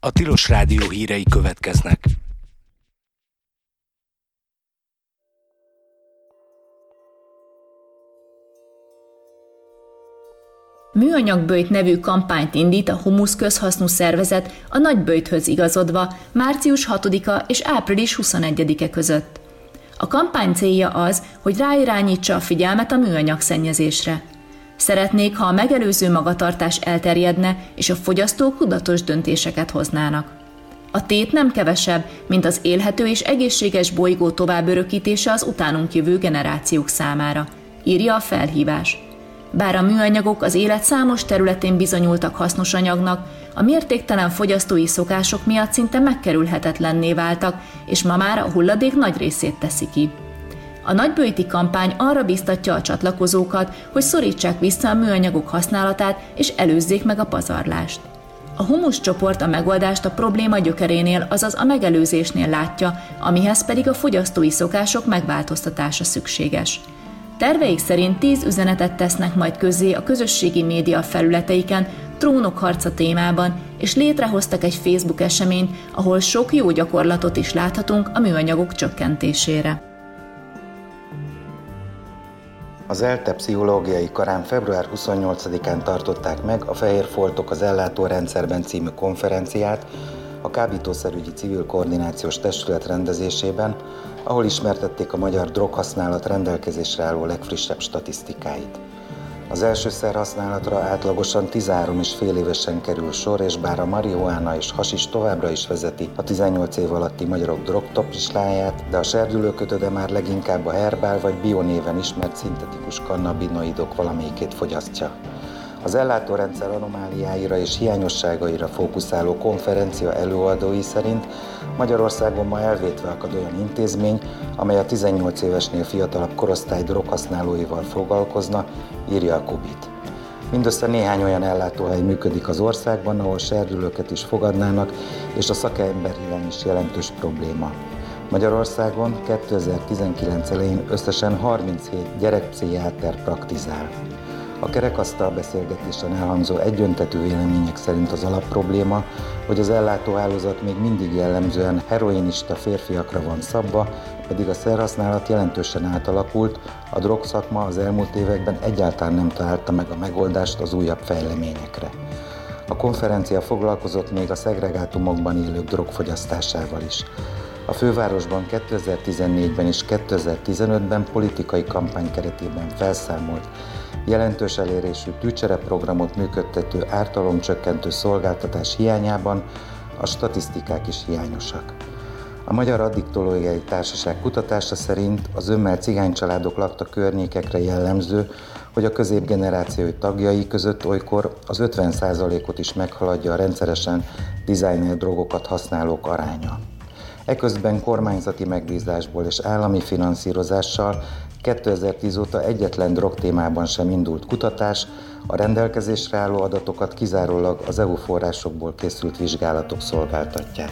A Tilos Rádió hírei következnek. Műanyagböjt nevű kampányt indít a Humusz közhasznú szervezet a Nagyböjthöz igazodva március 6-a és április 21-e között. A kampány célja az, hogy ráirányítsa a figyelmet a műanyag szennyezésre. Szeretnék, ha a megelőző magatartás elterjedne, és a fogyasztók tudatos döntéseket hoznának. A tét nem kevesebb, mint az élhető és egészséges bolygó továbbörökítése az utánunk jövő generációk számára, írja a felhívás. Bár a műanyagok az élet számos területén bizonyultak hasznos anyagnak, a mértéktelen fogyasztói szokások miatt szinte megkerülhetetlenné váltak, és ma már a hulladék nagy részét teszi ki. A nagyböjti kampány arra biztatja a csatlakozókat, hogy szorítsák vissza a műanyagok használatát és előzzék meg a pazarlást. A Humusz csoport a megoldást a probléma gyökerénél, azaz a megelőzésnél látja, amihez pedig a fogyasztói szokások megváltoztatása szükséges. Terveik szerint 10 üzenetet tesznek majd közzé a közösségi média felületeiken Trónok harca témában, és létrehoztak egy Facebook eseményt, ahol sok jó gyakorlatot is láthatunk a műanyagok csökkentésére. Az ELTE pszichológiai karán február 28-án tartották meg a Fehér Foltok az ellátórendszerben című konferenciát a Kábítószerügyi Civil Koordinációs Testület rendezésében, ahol ismertették a magyar droghasználat rendelkezésre álló legfrissebb statisztikáit. Az első szerhasználatra átlagosan 13,5 évesen kerül sor, és bár a marihuána és hasis továbbra is vezeti a 18 év alatti magyarok drogtoplistáját, de a serdülőkötöde már leginkább a herbál vagy bionéven ismert szintetikus kannabinoidok valamelyikét fogyasztja. Az ellátórendszer anomáliáira és hiányosságaira fókuszáló konferencia előadói szerint Magyarországon ma elvétve akad olyan intézmény, amely a 18 évesnél fiatalabb korosztály droghasználóival foglalkozna, írja a Kubit. Mindössze néhány olyan ellátóhely működik az országban, ahol serdülőket is fogadnának, és a szakemberhiány is jelentős probléma. Magyarországon 2019 elején összesen 37 gyerekpszichiáter praktizál. A kerekasztal beszélgetésen elhangzó egyöntetű vélemények szerint az alapprobléma, hogy az ellátóhálózat még mindig jellemzően heroinista férfiakra van szabva, pedig a szerhasználat jelentősen átalakult, a drogszakma az elmúlt években egyáltalán nem találta meg a megoldást az újabb fejleményekre. A konferencia foglalkozott még a szegregátumokban élők drogfogyasztásával is. A fővárosban 2014-ben és 2015-ben politikai kampány keretében felszámolt, jelentős elérésű tűcsereprogramot működtető ártalomcsökkentő szolgáltatás hiányában a statisztikák is hiányosak. A Magyar Addiktológiai Társaság kutatása szerint az ömmel cigánycsaládok lakta környékekre jellemző, hogy a középgenerációi tagjai között olykor az 50%-ot is meghaladja a rendszeresen designer drogokat használók aránya. Eközben kormányzati megbízásból és állami finanszírozással 2010 óta egyetlen drogtémában sem indult kutatás, a rendelkezésre álló adatokat kizárólag az EU forrásokból készült vizsgálatok szolgáltatják.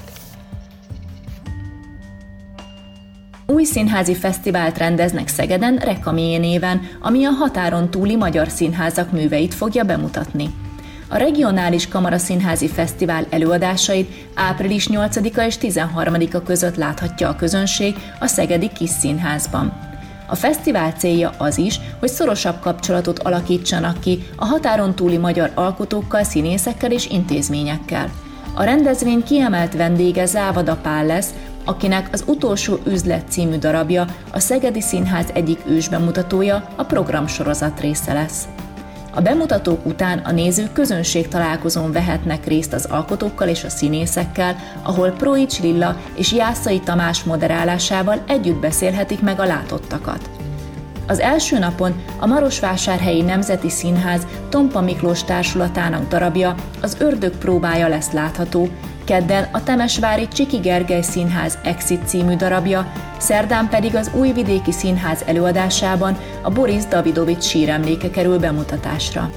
Új színházi fesztivált rendeznek Szegeden Rekamié néven, ami a határon túli magyar színházak műveit fogja bemutatni. A Regionális Kamaraszínházi Fesztivál előadásait április 8-a és 13-a között láthatja a közönség a Szegedi Kis Színházban. A fesztivál célja az is, hogy szorosabb kapcsolatot alakítsanak ki a határon túli magyar alkotókkal, színészekkel és intézményekkel. A rendezvény kiemelt vendége Závada Pál lesz, akinek az Utolsó üzlet című darabja, a Szegedi Színház egyik ősbemutatója, a programsorozat része lesz. A bemutatók után a nézők közönség találkozón vehetnek részt az alkotókkal és a színészekkel, ahol Proics Lilla és Jászai Tamás moderálásával együtt beszélhetik meg a látottakat. Az első napon a Marosvásárhelyi Nemzeti Színház Tompa Miklós társulatának darabja, az Ördög próbája lesz látható, kedden a temesvári Csiki Gergely Színház Exit című darabja, szerdán pedig az Újvidéki Színház előadásában a Boris Davidovics síremléke kerül bemutatásra.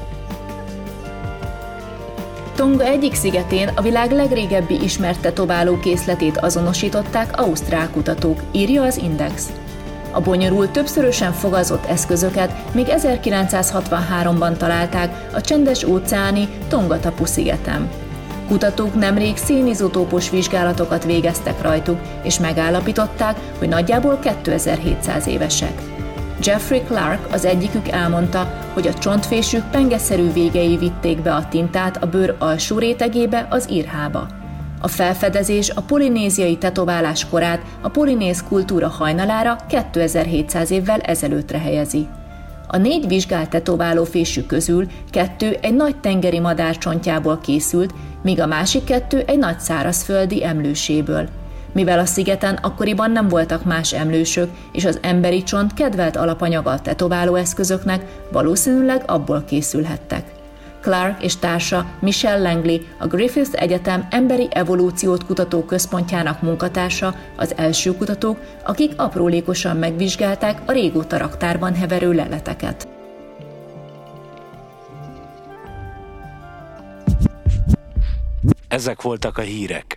Tonga egyik szigetén a világ legrégebbi ismert tetováló készletét azonosították ausztrál kutatók, írja az Index. A bonyolult, többszörösen fogazott eszközöket még 1963-ban találták a csendes-óceáni Tongatapu szigeten. Kutatók nemrég szénizotópos vizsgálatokat végeztek rajtuk, és megállapították, hogy nagyjából 2700 évesek. Jeffrey Clark, az egyikük elmondta, hogy a csontfésük pengeszerű végei vitték be a tintát a bőr alsó rétegébe, az irhába. A felfedezés a polinéziai tetoválás korát a polinéz kultúra hajnalára 2700 évvel ezelőttre helyezi. A 4 vizsgált tetoválófésű közül 2 egy nagy tengeri madár csontjából készült, míg a másik 2 egy nagy szárazföldi emlőséből. Mivel a szigeten akkoriban nem voltak más emlősök, és az emberi csont kedvelt alapanyaga a tetoválóeszközöknek, valószínűleg abból készülhettek. Clark és társa Michelle Langley, a Griffith Egyetem Emberi Evolúciót Kutató Központjának munkatársa, az első kutatók, akik aprólékosan megvizsgálták a régóta raktárban heverő leleteket. Ezek voltak a hírek.